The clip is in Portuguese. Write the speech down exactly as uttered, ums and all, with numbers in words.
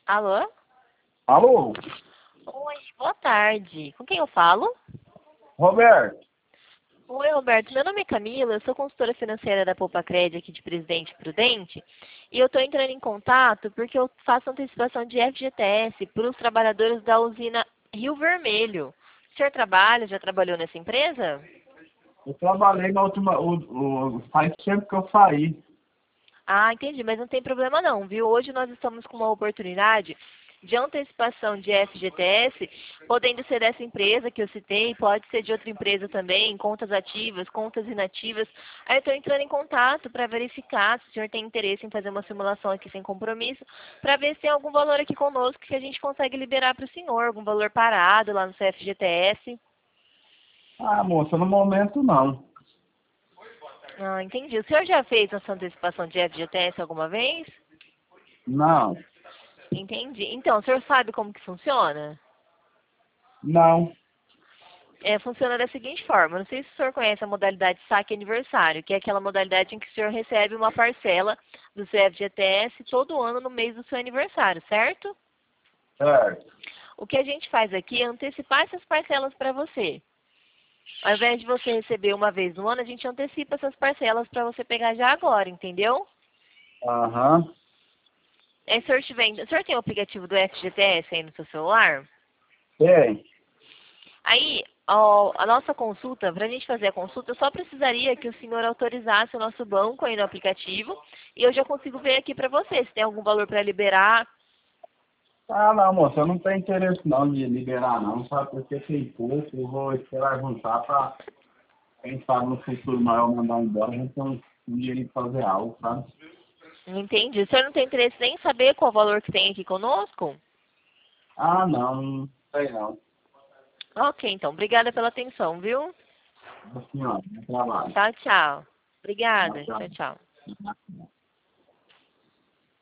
Alô? Alô, Oi, boa tarde. Com quem eu falo? Roberto. Oi, Roberto. Meu nome é Camila, eu sou consultora financeira da Poupa Crédito aqui de Presidente Prudente e eu estou entrando em contato porque eu faço antecipação de F G T S para os trabalhadores da usina Rio Vermelho. O senhor trabalha, já trabalhou nessa empresa? Eu trabalhei na última. O, o, faz tempo que eu saí. Ah, entendi, mas não tem problema não, viu? Hoje nós estamos com uma oportunidade de antecipação de F G T S, podendo ser dessa empresa que eu citei, pode ser de outra empresa também, contas ativas, contas inativas. Aí eu estou entrando em contato para verificar se o senhor tem interesse em fazer uma simulação aqui sem compromisso, para ver se tem algum valor aqui conosco que a gente consegue liberar para o senhor, algum valor parado lá no seu F G T S. Ah, moça, no momento não. Ah, entendi. O senhor já fez essa antecipação de F G T S alguma vez? Não, Entendi. Então, o senhor sabe como que funciona? não. É, funciona da seguinte forma, não sei se o senhor conhece a modalidade saque aniversário, que é aquela modalidade em que o senhor recebe uma parcela do seu F G T S todo ano no mês do seu aniversário, certo? Certo. O que a gente faz aqui é antecipar essas parcelas para você. Ao invés de você receber uma vez no ano, a gente antecipa essas parcelas para você pegar já agora, entendeu? Aham. É, se o senhor tiver, o senhor tem o aplicativo do F G T S aí no seu celular? Tem. Aí, ó, a nossa consulta, para a gente fazer a consulta, eu só precisaria que o senhor autorizasse o nosso banco aí no aplicativo e eu já consigo ver aqui para você se tem algum valor para liberar. Ah, não, moça, eu não tenho interesse não de liberar não, sabe? Porque tem pouco, eu vou esperar juntar pra, quem sabe no futuro maior mandar embora, a gente tem um um dinheiro pra fazer algo, sabe? Entendi. O senhor não tem interesse nem em saber qual valor que tem aqui conosco? Ah, não, não sei não. Ok, então. Obrigada pela atenção, viu? Assim, ó, no trabalho. Tchau, tchau. Obrigada. Tchau, Tchau, tchau. tchau.